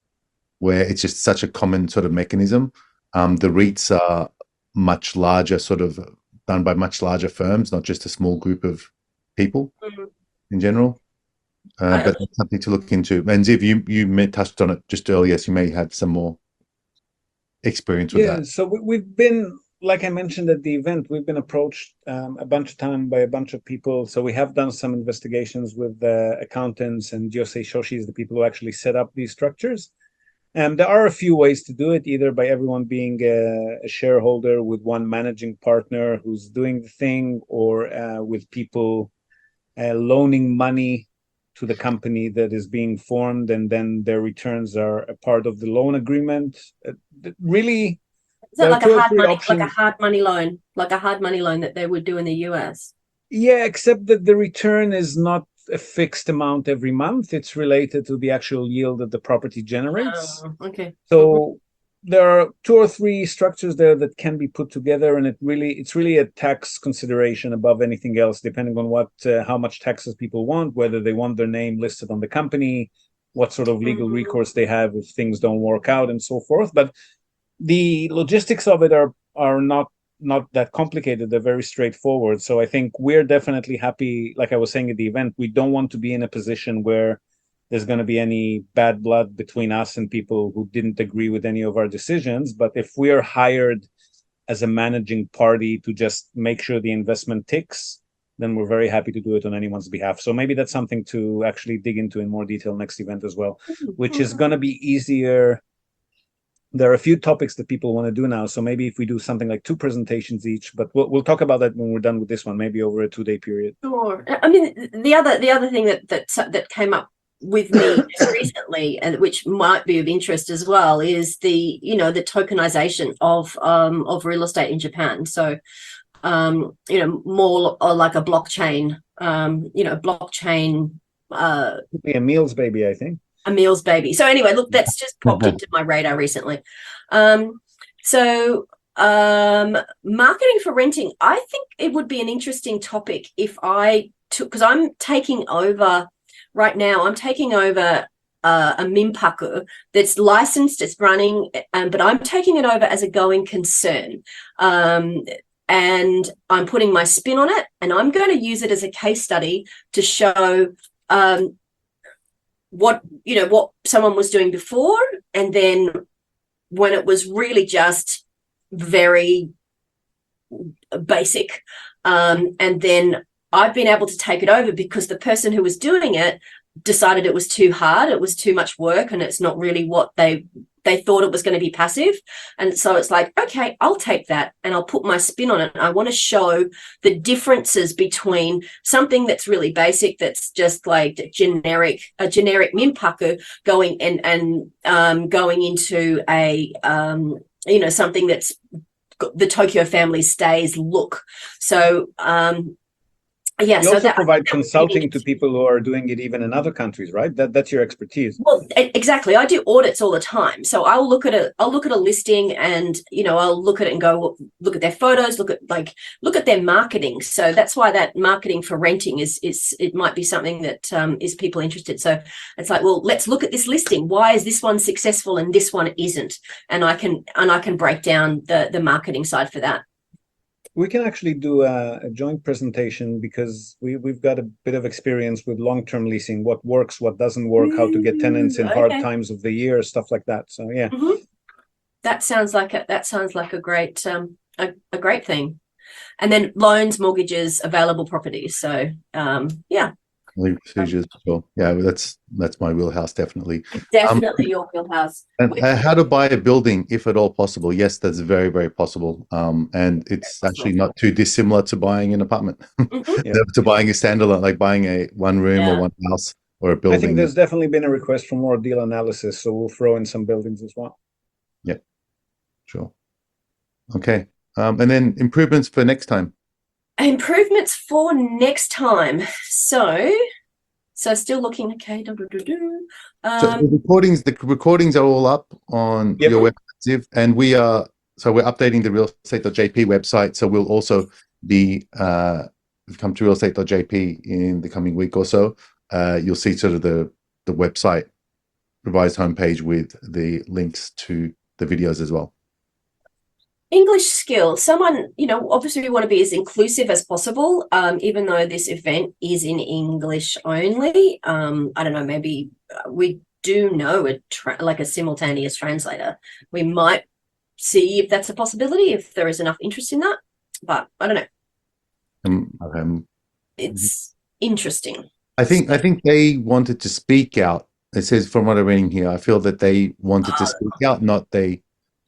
where it's just such a common sort of mechanism. Um, the REITs are much larger, sort of done by much larger firms, not just a small group of people Mhm. in general. Uh, I- but that's something to look into. And Ziv, you you may, touched on it just earlier, so you may have some more experience with Yeah. that. So we, we've been, like I mentioned at the event, we've been approached um, a bunch of time by a bunch of people. So we have done some investigations with uh, accountants and Yosei Shoshi is the people who actually set up these structures. And there are a few ways to do it, either by everyone being a, a shareholder with one managing partner who's doing the thing, or uh, with people uh, loaning money to the company that is being formed, and then their returns are a part of the loan agreement. Uh, really, Is that there are like two a or hard three money, options. like a hard money loan, like a hard money loan that they would do in the U S? Yeah, except that the return is not a fixed amount every month. It's related to the actual yield that the property generates. Oh, okay. So there are two or three structures there that can be put together, and it really it's really a tax consideration above anything else, depending on what uh, how much taxes people want, whether they want their name listed on the company, what sort of legal Mhm. recourse they have if things don't work out, and so forth. But the logistics of it are are not not that complicated. They're very straightforward. So I think we're definitely happy. Like I was saying at the event, we don't want to be in a position where there's going to be any bad blood between us and people who didn't agree with any of our decisions. But if we are hired as a managing party to just make sure the investment ticks, then we're very happy to do it on anyone's behalf. So maybe that's something to actually dig into in more detail next event as well, which is going to be easier. There are a few topics that people want to do now. So maybe if we do something like two presentations each, but we'll, we'll talk about that when we're done with this one, maybe over a two day period. Sure. I mean, the other the other thing that that that came up with me just recently, and which might be of interest as well, is the you know the tokenization of um of real estate in Japan. So, um, you know, more like a blockchain, um, you know, blockchain. Uh, Could be Emil's baby, I think. Emil's baby. So anyway, look, that's just popped into my radar recently. Um, so Um, marketing for renting. I think it would be an interesting topic if I took, because I'm taking over right now. I'm taking over uh, a Minpaku that's licensed, it's running, um, but I'm taking it over as a going concern. Um, and I'm putting my spin on it, and I'm going to use it as a case study to show um, what, you know, what someone was doing before, and then when it was really just very basic. Um, and then I've been able to take it over because the person who was doing it decided it was too hard, it was too much work, and it's not really what they they thought it was going to be passive. And so it's like, okay, I'll take that and I'll put my spin on it. I want to show the differences between something that's really basic, that's just like generic, a generic Minpaku, going and and um, going into a um, you know, something that's the Tokyo Family Stays look. So um, yeah, you so also that, provide consulting to people who are doing it even in other countries, right? That that's your expertise. Well, exactly. I do audits all the time, so I'll look at a I'll look at a listing, and you know, I'll look at it and go look at their photos, look at like look at their marketing. So that's why that marketing for renting is is it might be something that um, is people interested. So it's like, well, let's look at this listing. Why is this one successful and this one isn't? And I can and I can break down the the marketing side for that. We can actually do a, a joint presentation because we, we've got a bit of experience with long-term leasing, what works, what doesn't work, how to get tenants in Okay. hard times of the year, stuff like that. So yeah. Mm-hmm. That sounds like a that sounds like a great um a, a great thing. And then loans, mortgages, available properties. So um yeah. Legal procedures. Sure. Yeah, that's that's my wheelhouse, definitely. Definitely um, your wheelhouse. And uh, how to buy a building, if at all possible? Yes, that's very, very possible. Um, and it's actually not too dissimilar to buying an apartment, Mm-hmm. Yeah. to buying a standalone, like buying a one room Yeah. or one house or a I building. think there's definitely been a request for more deal analysis, so we'll throw in some buildings as well. Sure. Okay. Um, and then improvements for next time. Improvements for next time. So so still looking okay. Do, do, do, do. So the Um, recordings, the recordings are all up on Yep. your website, Ziv, and we are so we're updating the real estate dot J P website. So we'll also be uh, come to real estate dot J P in the coming week or so. Uh, you'll see sort of the the website revised homepage with the links to the videos as well. English skills. Someone, you know, obviously we want to be as inclusive as possible, um, even though this event is in English only. Um, I don't know, maybe we do know a tra- like a simultaneous translator. We might see if that's a possibility, if there is enough interest in that. But I don't know. Um, um, It's interesting. I think I think they wanted to speak out. It says from what I'm reading here, I feel that they wanted to speak out, not they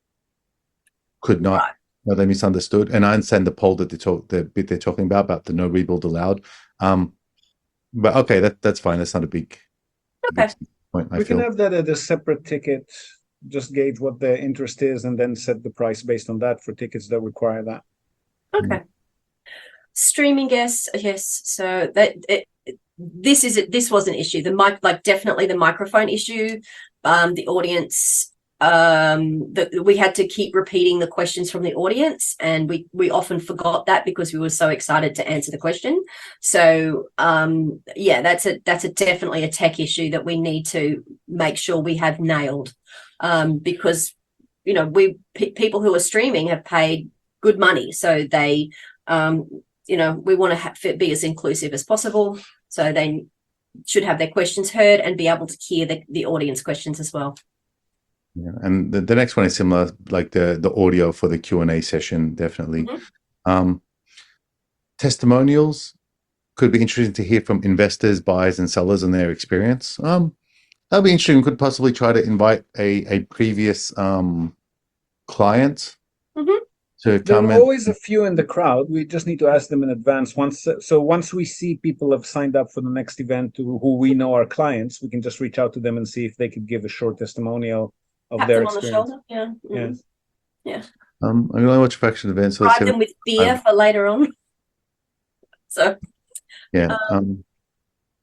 could not, Right. or they misunderstood. And I understand the poll that they talk, the bit they're talking about, about the no rebuild allowed. Um, but okay, that that's fine. That's not a big, Okay. big point. I We feel. can have that at a separate ticket, just gauge what the interest is and then set the price based on that for tickets that require that. Okay. Streaming guests, yes. So that it, this is this was an issue. The mic, like definitely the microphone issue. Um, the audience. Um, that we had to keep repeating the questions from the audience, and we we often forgot that because we were so excited to answer the question. So um, yeah, that's a that's a definitely a tech issue that we need to make sure we have nailed, um, because you know we p- people who are streaming have paid good money, so they um, you know we want to have, be as inclusive as possible, so they should have their questions heard and be able to hear the, the audience questions as well. Yeah, and the, the next one is similar, like the the audio for the Q and A session, definitely. Mm-hmm. Um, testimonials could be interesting to hear from investors, buyers, and sellers and their experience. Um, that'd be interesting. We could possibly try to invite a a previous um client Mm-hmm. to There come are and always a few in the crowd. We just need to ask them in advance. Once, so once we see people have signed up for the next event who, who we know are clients, we can just reach out to them and see if they could give a short testimonial of Tap their them on the experience. shoulder. Yeah. Mm. Yeah. um, I'm gonna watch fraction events. So let's Bribe see- them with beer um, for later on. So Yeah. Um, Um,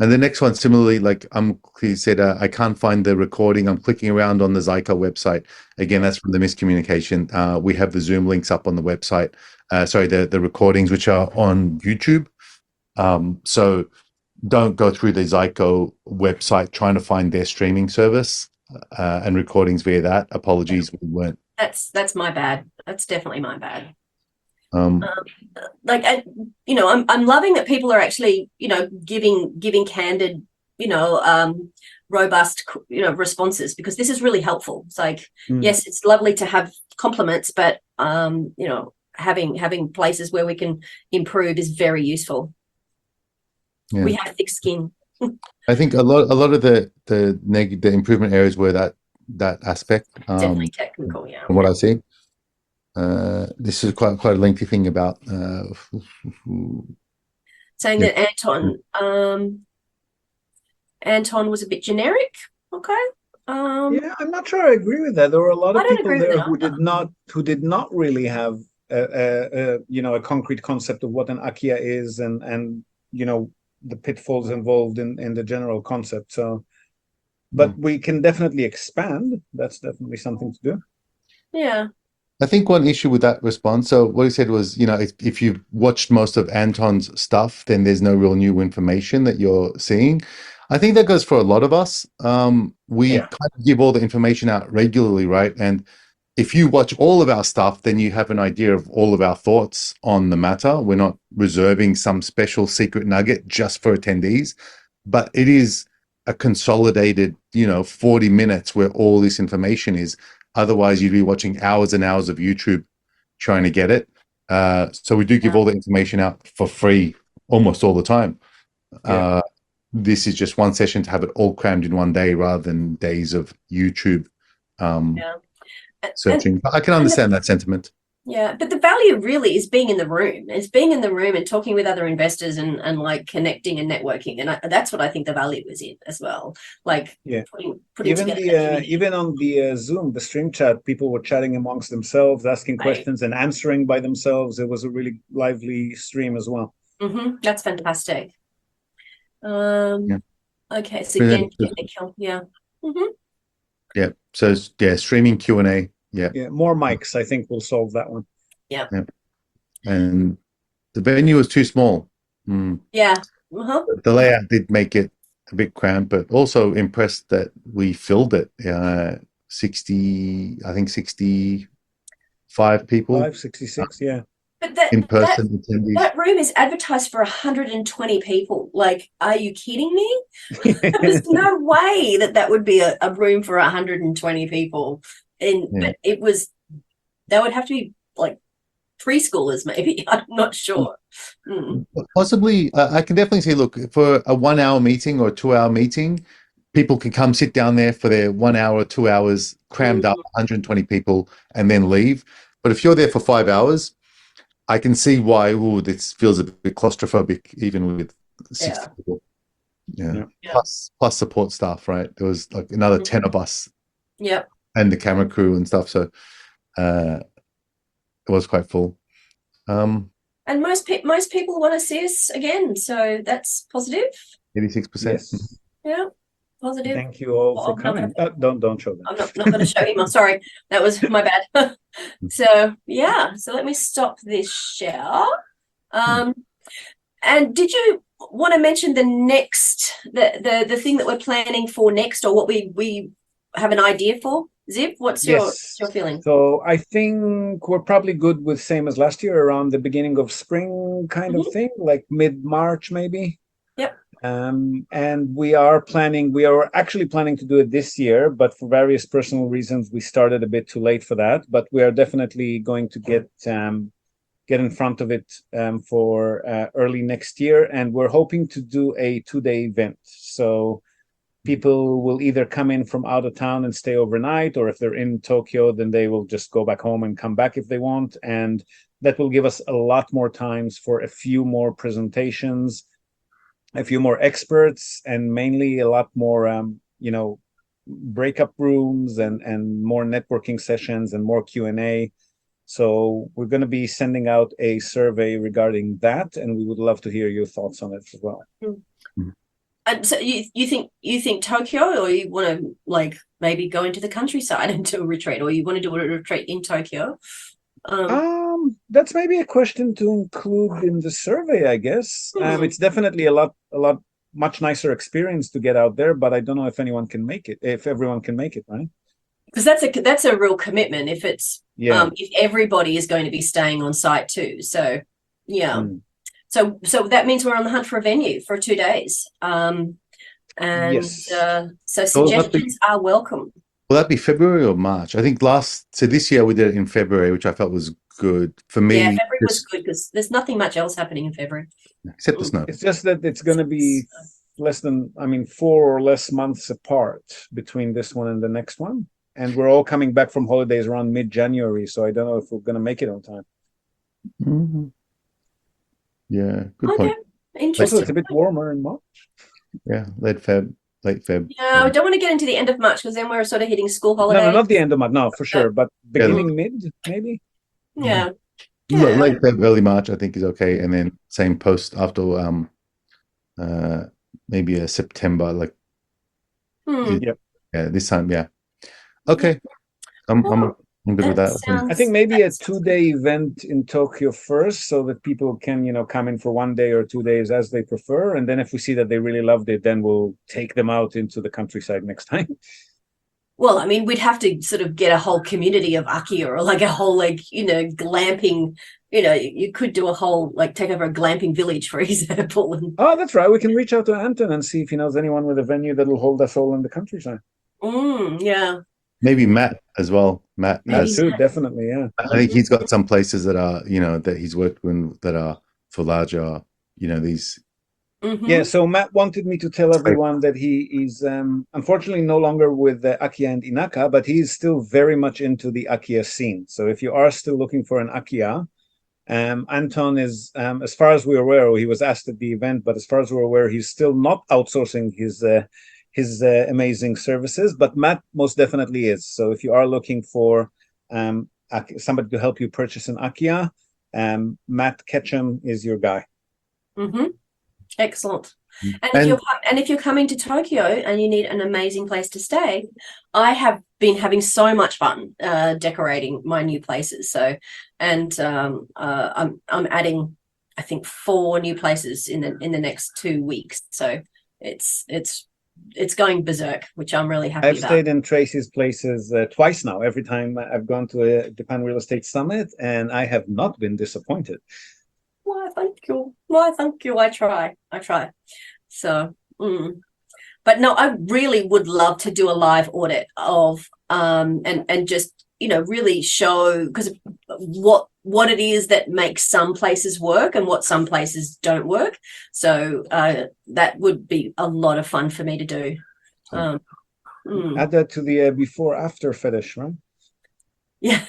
And the next one, similarly, like I'm he said, uh, I can't find the recording. I'm clicking around on the Zyco website. Again, that's from the miscommunication. Uh, we have the Zoom links up on the website. Uh, sorry, the the recordings which are on YouTube. Um, so don't go through the Zyco website trying to find their streaming service uh, and recordings via that. Apologies, we weren't. That's that's my bad. That's definitely my bad. Um, Um, like I, you know, I'm I'm loving that people are actually, you know, giving giving candid, you know, um, robust, you know, responses, because this is really helpful. It's like, Mm. yes, it's lovely to have compliments, but um, you know, having having places where we can improve is very useful. Yeah. We have thick skin. I think a lot a lot of the the neg the improvement areas were that that aspect. Um, Definitely technical, yeah. from what I see. Uh, this is quite quite a lengthy thing about uh, Saying yeah. that Anton, um, Anton was a bit generic. Okay. Um, Yeah, I'm not sure I agree with that. There were a lot I of don't people agree with there that who either. did not who did not really have a, a, a you know a concrete concept of what an Akia is and and you know the pitfalls involved in in the general concept. So, but we can definitely expand. That's definitely something to do. yeah. I think one issue with that response, so what he said was, you know, if, if you've watched most of Anton's stuff, then there's no real new information that you're seeing. I think that goes for a lot of us. Um, we Yeah. kind of give all the information out regularly, right? And if you watch all of our stuff, then you have an idea of all of our thoughts on the matter. We're not reserving some special secret nugget just for attendees, but it is a consolidated, you know, forty minutes where all this information is. Otherwise, you'd be watching hours and hours of YouTube trying to get it. Uh, so we do give Yeah. all the information out for free almost all the time. Yeah. Uh, this is just one session to have it all crammed in one day rather than days of YouTube um, Yeah. And, searching. But I can and the- understand that sentiment. yeah, but the value really is being in the room. It's being in the room and talking with other investors and, and like connecting and networking. And I, that's what I think the value is in as well. Like Yeah. putting, putting Even together the that uh, community. even on the uh, Zoom, the stream chat, people were chatting amongst themselves, asking Right. questions and answering by themselves. It was a really lively stream as well. Mm-hmm. That's fantastic. Um, Yeah. Okay, so Yeah, again, just- technical, yeah. Mm-hmm. Yeah. So yeah, streaming Q and A. Yeah. Yeah, more mics, I think, will solve that one. And the venue was too small. Mm. Yeah. Uh-huh. The layout did make it a bit cramped, but also impressed that we filled it. Uh, sixty, I think sixty-five people Five sixty-six, yeah. But that, in that person attendees. that room is advertised for one hundred twenty people. Like, are you kidding me? There's no way that that would be a, a room for one hundred twenty people. And Yeah. but it was, that would have to be like preschoolers, maybe. I'm not sure. Mm. Possibly, uh, I can definitely see. Look, for a one-hour meeting or two-hour meeting, people can come sit down there for their one hour, two hours, crammed up, one hundred twenty people, and then leave. But if you're there for five hours, I can see why. Ooh, this feels a bit claustrophobic, even with sixty Yeah. people. Yeah. Yeah. Yeah. Plus, plus support staff, right? There was like another Mhm. ten of us Yep. and the camera crew and stuff. So uh, it was quite full. Um, And most pe- most people want to see us again, so that's positive. eighty-six percent. Yes. Yeah, positive. Thank you all Oh, for I'm not coming. Uh, don't don't show them. I'm not, not going to show him. I'm sorry. That was my bad. So, yeah. So let me stop this share. Um, and did you want to mention the next, the, the, the thing that we're planning for next, or what we, we have an idea for? Ziv, what's your, Yes. what's your feeling? So I think we're probably good with same as last year, around the beginning of spring kind of Mhm. thing, like mid-March maybe. Yep. Um, and we are planning, we are actually planning to do it this year, but for various personal reasons, we started a bit too late for that. But we are definitely going to get um, get in front of it um, for uh, early next year. And we're hoping to do a two-day event. So people will either come in from out of town and stay overnight, or if they're in Tokyo, then they will just go back home and come back if they want. And that will give us a lot more times for a few more presentations, a few more experts, and mainly a lot more, um, you know, breakup rooms and, and more networking sessions and more Q and A. So we're going to be sending out a survey regarding that, and we would love to hear your thoughts on it as well. I, Um, so you you think you think Tokyo, or you want to like maybe go into the countryside and do a retreat, or you want to do a retreat in Tokyo? Um, Um, that's maybe a question to include in the survey, I guess. Um, Hmm. it's definitely a lot, a lot, much nicer experience to get out there, but I don't know if anyone can make it, if everyone can make it, right? because that's a that's a real commitment if it's Yeah. um if everybody is going to be staying on site too. So yeah. Mm. So so that means we're on the hunt for a venue for two days. Um and Yes. uh, so So what the- suggestions are welcome. Will that be February or March? I think last, so this year we did it in February, which I felt was good for me. Yeah, February was just- good because there's nothing much else happening in February. except the snow. It's just that it's going to be less than, I mean, four or less months apart between this one and the next one. And we're all coming back from holidays around mid-January, so I don't know if we're going to make it on time. Mhm. Yeah, good Okay, point. Also, interesting. it's a bit warmer in March. Yeah, late Feb, late Feb. Yeah, I don't want to get into the end of March because then we're sort of hitting school No, holidays. no, not the end of March, no, for sure, but beginning mid, maybe. Yeah. L- Yeah. Late Feb, early March, I think is okay, and then same post after um, uh, maybe a September, like Hmm. yeah, this time, yeah. Okay, I'm I'm Oh, I'm good with that that. sounds- I think maybe a That's- two-day event in Tokyo first, so that people can, you know, come in for one day or two days as they prefer, and then if we see that they really loved it, then we'll take them out into the countryside next time. Well, I mean, we'd have to sort of get a whole community of Akiya or like a whole, like, you know, glamping, you know, you you could do a whole, like, take over a glamping village, for example. And, Oh, that's right. We can reach out to Anton and see if he knows anyone with a venue that'll hold us all in the countryside. mm, yeah. Maybe Matt as well. Matt Yeah, has. too, definitely, yeah. I think he's got some places that are, you know, that he's worked with that are for larger, you know, these. Mhm. Yeah, so Matt wanted me to tell Great. everyone that he is um, unfortunately no longer with uh, Akiya and Inaka, but he's still very much into the Akiya scene. So if you are still looking for an Akiya, um, Anton is, um, as far as we're aware, he was asked at the event, but as far as we're aware, he's still not outsourcing his uh, his uh, amazing services. But Matt most definitely is. So if you are looking for um, Ak- somebody to help you purchase an Akiya, um, Matt Ketchum is your guy. Mm-hmm. Excellent. Mm. And if And- you're com- and if you're coming to Tokyo and you need an amazing place to stay, I have been having so much fun uh, decorating my new places. So, and um, uh, I'm I'm adding, I think, four new places in the in the next two weeks. So it's it's it's going berserk, which I'm really happy I've about. stayed in Tracy's places uh, twice now. Every time I've gone to a Japan Real Estate Summit, and I have not been disappointed. Why, thank you. Why, thank you. I try. I try. So, mm. But no, I really would love to do a live audit of um and and just, you know, really show, because what what it is that makes some places work and what some places don't work. So uh that would be a lot of fun for me to do. Um mm. Add that to the uh, before after fetish, right? Yeah.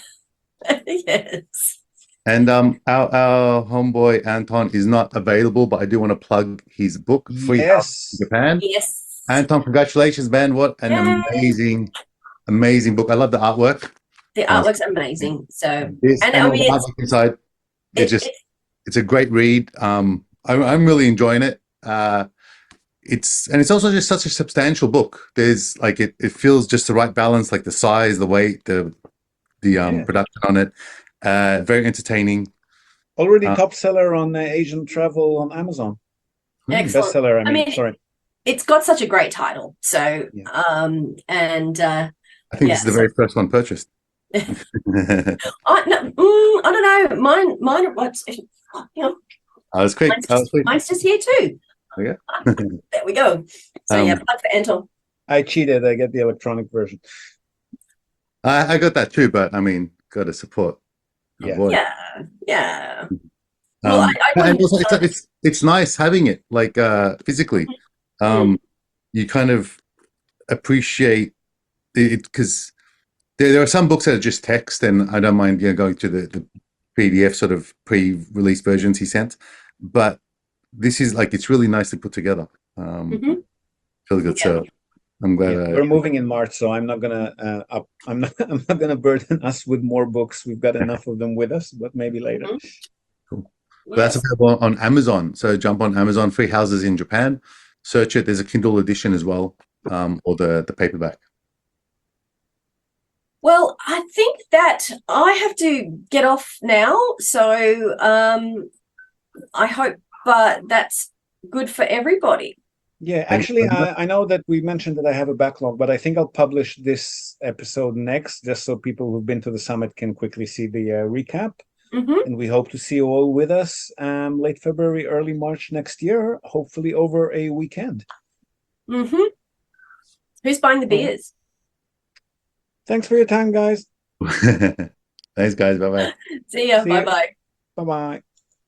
Yes. And um, our, our homeboy Anton is not available, but I do want to plug his book, Free House Yes. in Japan. Yes. Anton, congratulations, man. What an Yay. amazing, amazing book. I love the artwork. The artwork's amazing. So This, And and, I all mean, the it's- artwork inside. It it- just, it- it's a great read. Um, I, I'm really enjoying it. Uh, it's and it's also just such a substantial book. There's like it, it feels just the right balance, like the size, the weight, the the um, Yeah. production on it. Uh, very entertaining. Already Uh, top seller on uh, Asian travel on Amazon. Excellent. Bestseller, I I mean, mean, sorry. it's got such a great title. So Yeah. um and uh I think this is the Yes. very first one purchased. I no, mm, I don't know. Mine mine what's you know, I was quick. mine's, I was just, quick. mine's just here too. Oh, yeah. There we go. So yeah, Um, plug for Anton. I cheated. I get the electronic version. I, I got that too, but I mean, got to support. our Yeah. boy. Yeah, yeah. Well, Um, I- I and wouldn't- also it's, it's it's nice having it like uh, physically. Um, you kind of appreciate it because there, there are some books that are just text, and I don't mind you know going to the, the P D F sort of pre-release versions he sent, but this is like it's really nicely put together. Um, Mhm. Really good. Yeah. So I'm glad. Yeah, uh, we're moving in March, so I'm not gonna uh, up, I'm not I'm not gonna burden us with more books. We've got enough of them with us, but maybe later. Mhm. But that's Yes. available on Amazon. So jump on Amazon, Free Houses in Japan. search it. There's a Kindle edition as well, um, or the the paperback. Well, I think that I have to get off now. So um, I hope uh, that's good for everybody. Yeah, Thanks actually, very much. I, I know that we mentioned that I have a backlog, but I think I'll publish this episode next, just so people who've been to the summit can quickly see the uh, recap. Mm-hmm. And we hope to see you all with us um, late February, early March next year, hopefully over a weekend. Mm-hmm. Who's buying the beers? Thanks for your time, guys. Thanks, guys. Bye bye. See ya. See ya. Bye-bye. Bye-bye.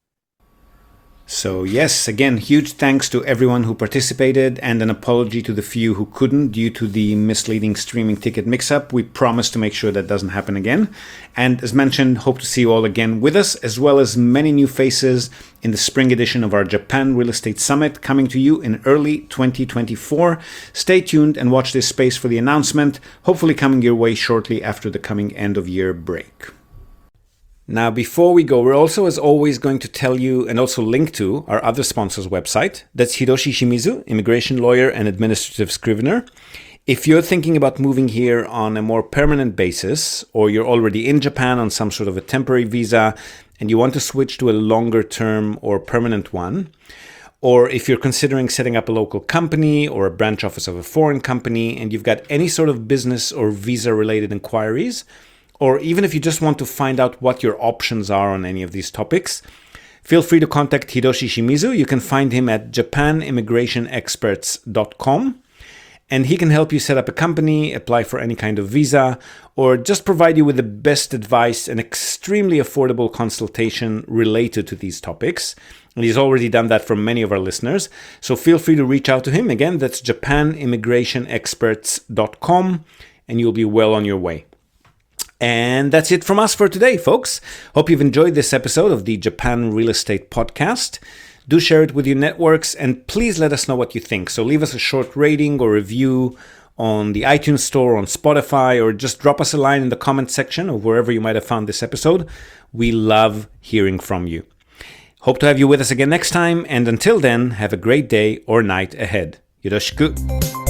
So yes, again, huge thanks to everyone who participated and an apology to the few who couldn't due to the misleading streaming ticket mix-up. We promise to make sure that doesn't happen again. And as mentioned, hope to see you all again with us, as well as many new faces in the spring edition of our Japan Real Estate Summit coming to you in early twenty twenty-four. Stay tuned and watch this space for the announcement, hopefully coming your way shortly after the coming end of year break. Now, before we go, we're also, as always, going to tell you and also link to our other sponsor's website. That's Hiroshi Shimizu, immigration lawyer and administrative scrivener. If you're thinking about moving here on a more permanent basis, or you're already in Japan on some sort of a temporary visa and you want to switch to a longer term or permanent one, or if you're considering setting up a local company or a branch office of a foreign company and you've got any sort of business or visa related inquiries, or even if you just want to find out what your options are on any of these topics, feel free to contact Hiroshi Shimizu. You can find him at japan immigration experts dot com, and he can help you set up a company, apply for any kind of visa, or just provide you with the best advice and extremely affordable consultation related to these topics. And he's already done that for many of our listeners. So feel free to reach out to him. Again, that's japan immigration experts dot com, and you'll be well on your way. And that's it from us for today, folks. Hope you've enjoyed this episode of the Japan Real Estate Podcast. Do share it with your networks, and please let us know what you think. So leave us a short rating or review on the iTunes Store, on Spotify, or just drop us a line in the comment section or wherever you might have found this episode. We love hearing from you. Hope to have you with us again next time, and until then, have a great day or night ahead. Yoroshiku.